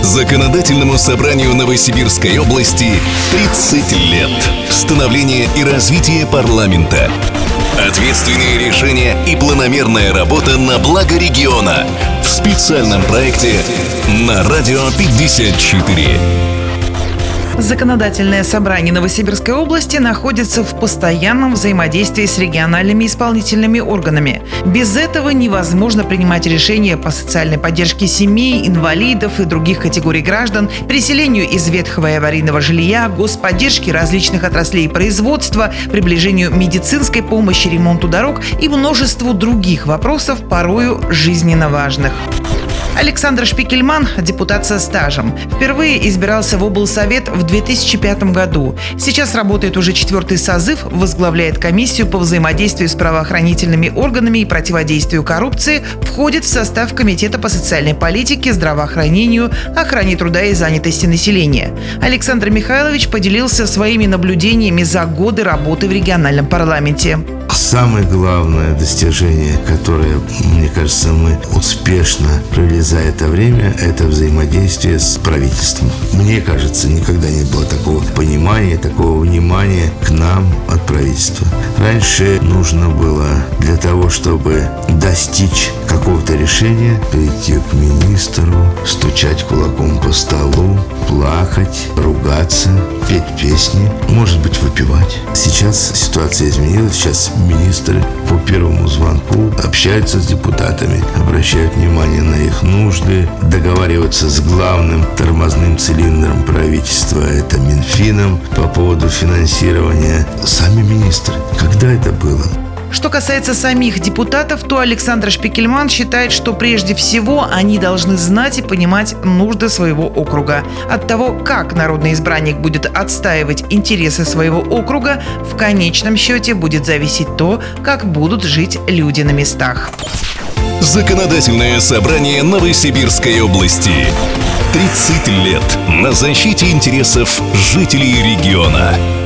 Законодательному собранию Новосибирской области 30 лет. Становление и развитие парламента. Ответственные решения и планомерная работа на благо региона. В специальном проекте на Радио 54. Законодательное собрание Новосибирской области находится в постоянном взаимодействии с региональными исполнительными органами. Без этого невозможно принимать решения по социальной поддержке семей, инвалидов и других категорий граждан, переселению из ветхого и аварийного жилья, господдержке различных отраслей производства, приближению медицинской помощи, ремонту дорог и множеству других вопросов, порою жизненно важных. Александр Шпикельман – депутат со стажем. Впервые избирался в облсовет в 2005 году. Сейчас работает уже 4-й созыв, возглавляет комиссию по взаимодействию с правоохранительными органами и противодействию коррупции, входит в состав Комитета по социальной политике, здравоохранению, охране труда и занятости населения. Александр Михайлович поделился своими наблюдениями за годы работы в региональном парламенте. Самое главное достижение, которое, мне кажется, мы успешно провели за это время, это взаимодействие с правительством. Мне кажется, никогда не было такого понимания, такого внимания к нам от правительства. Раньше нужно было для того, чтобы достичь какого-то решения, прийти к министру, стучать кулаком по столу, плакать, ругаться, петь песни, может быть, выпивать. Сейчас ситуация изменилась, сейчас министры по первому звонку общаются с депутатами, обращают внимание на их нужды, договариваются с главным тормозным цилиндром правительства, это Минфином, по поводу финансирования. Сами министры. Когда это было? Что касается самих депутатов, то Александр Шпикельман считает, что прежде всего они должны знать и понимать нужды своего округа. От того, как народный избранник будет отстаивать интересы своего округа, в конечном счете будет зависеть то, как будут жить люди на местах. Законодательное собрание Новосибирской области. 30 лет на защите интересов жителей региона.